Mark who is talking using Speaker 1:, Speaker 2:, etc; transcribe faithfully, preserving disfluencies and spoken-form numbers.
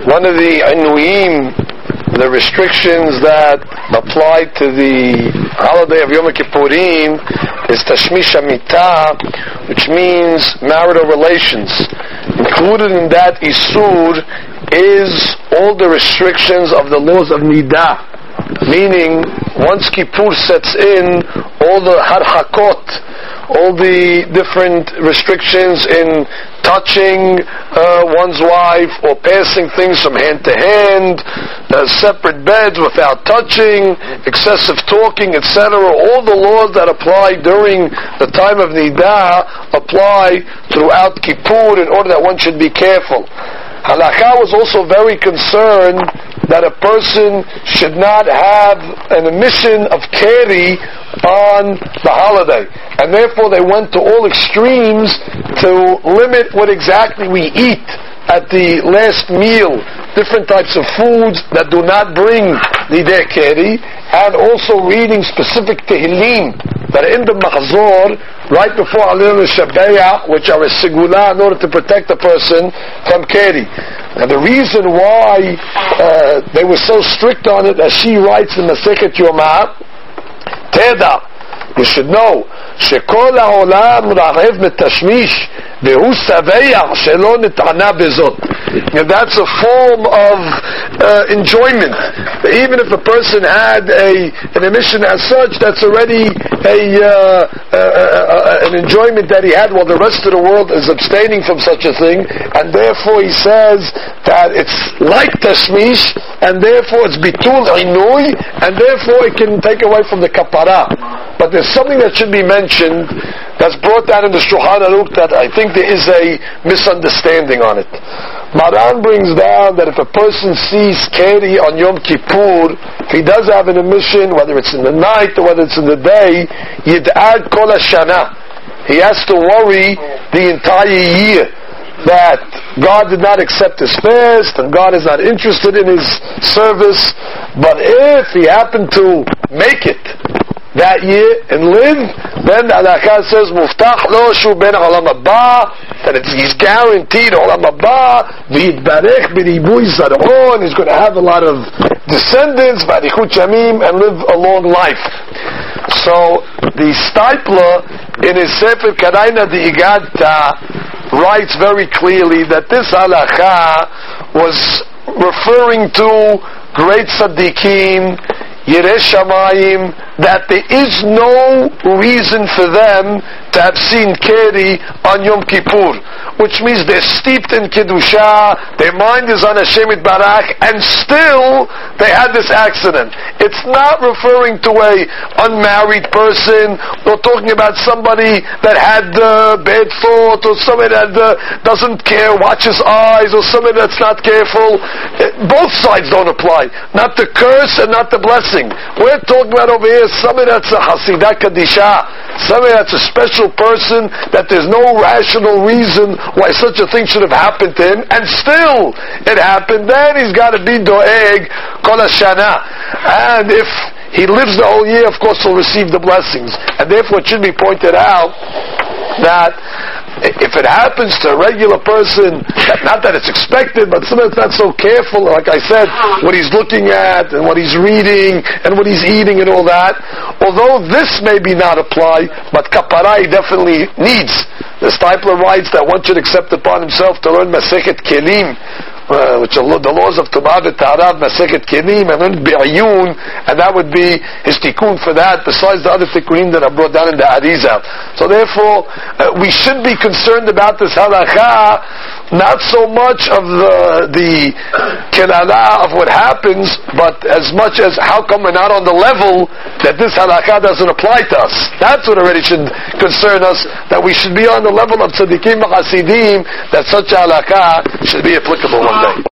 Speaker 1: One of the Inuyim, the restrictions that apply to the holiday of Yom Kippurim, is Tashmish Hamita, which means marital relations. Included in that Isur is all the restrictions of the laws of Nidah. Meaning, once Kippur sets in, all the harhakot, all the different restrictions in touching uh, one's wife or passing things from hand to hand, uh, separate beds without touching, excessive talking, et cetera. All the laws that apply during the time of Nidah apply throughout Kippur in order that one should be careful. Halakha was also very concerned that a person should not have an emission of keri on the holiday. And therefore they went to all extremes to limit what exactly we eat at the last meal, different types of foods that do not bring nideh keri, and also reading specific tehillim that are in the mahzor right before Alil Shabeya, which are a sigula in order to protect the person from keri. And the reason why uh, they were so strict on it, as she writes in Masechet Yomah, Teda, you should know, שכל העולם רעב מתשמיש והוא שבע שלא נטענה בזאת. And that's a form of uh, enjoyment. Even if a person had a an emission as such, that's already a uh, uh, uh, an enjoyment that he had while the rest of the world is abstaining from such a thing. And therefore he says that it's like tashmish, and therefore it's bitul inui, and therefore it can take away from the kapara. But there's something that should be mentioned that's brought down in the Shulchan Aruch that I think there is a misunderstanding on it. Maran brings down that if a person sees keri on Yom Kippur, if he does have an emission, whether it's in the night or whether it's in the day, yid'ad kol hashana. He has to worry the entire year that God did not accept his fast and God is not interested in his service. But if he happened to make it that year and live, then the halakha says muftach lo shu ben olam haba, that it's, he's guaranteed olam haba v'yitbarech b'ribuy zar'o, and he's going to have a lot of descendants v'arichut yamim and live a long life. So the Stipler in his Sefer Karayna Di'igata writes very clearly that this halakha was referring to great tzaddikim, Yirei Shamayim, that there is no reason for them to have seen keri on Yom Kippur, which means they're steeped in Kedusha, their mind is on Hashem Yitbarach, and still they had this accident. It's not referring to a unmarried person, or talking about somebody that had uh, bad thought, or somebody that uh, doesn't care, watch his eyes, or somebody that's not careful. Both sides don't apply. Not the curse and not the blessing. We're talking about over here somebody that's a Hasidah Kadisha, somebody that's a special person that there's no rational reason why such a thing should have happened to him, and still it happened. Then he's got to be doeg kol hashana, and if he lives the whole year, of course he'll receive the blessings. And therefore it should be pointed out that if it happens to a regular person, that not that it's expected, but somebody that's not so careful, like I said, what he's looking at and what he's reading and what he's eating and all that, although this may be not apply, but kapara he definitely needs. The Stipler writes that one should accept upon himself to learn Masechet Kelim, Uh, which are the laws of Tumah v'Tahara, Masechet Kelim, and then Be'ayun, and that would be his tikkun for that, besides the other tikkunim that are brought down in the Arizal. So therefore, uh, we should be concerned about this halakha, not so much of the the kelala of what happens, but as much as how come we're not on the level that this halakha doesn't apply to us. That's what already should concern us, that we should be on the level of tzaddikim v'chasidim, that such a halakha should be applicable one day.